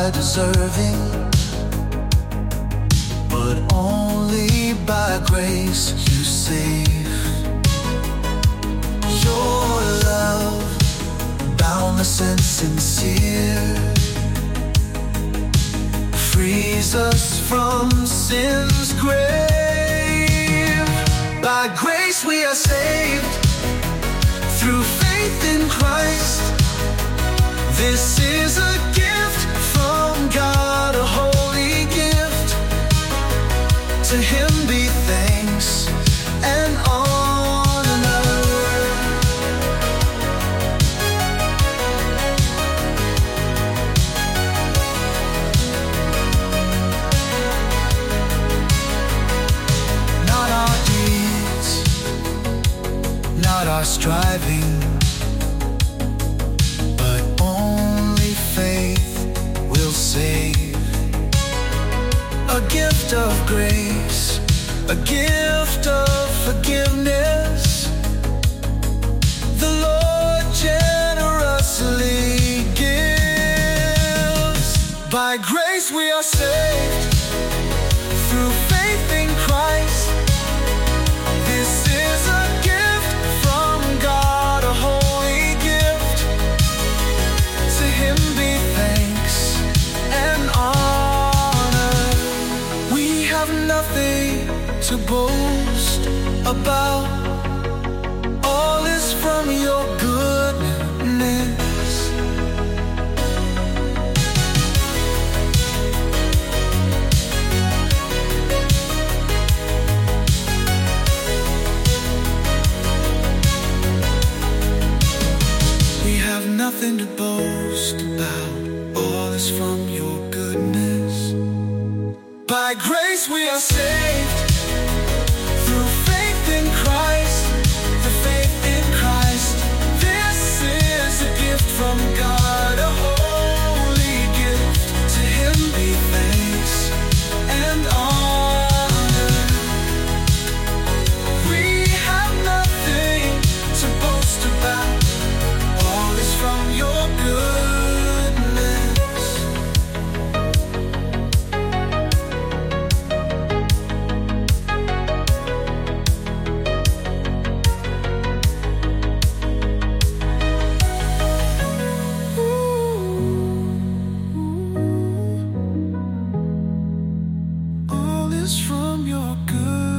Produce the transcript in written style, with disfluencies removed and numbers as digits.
by deserving, but only by grace you save. Your love, boundless and sincere, frees us from sin's grave. By grace we are saved, through faith in Christ. This is a gift from God, a holy gift. To Him be thanks and honor. Not our deeds, not our striving, but only faith will save. A gift of grace, a gift of forgiveness, the Lord generously gives. By grace we are saved, through faith in Christ. This is a gift from God, a holy gift. To Him be thanks and honor. We have nothing to boast about, all is from your goodness. We have nothing to boast about, all is from your goodness. By grace we are saved, through faith in Christ, the faith in Christ. This is a gift from God, a holy gift. To Him be thanks and honor. We have nothing to boast about, all is from your goodness. All is from your good.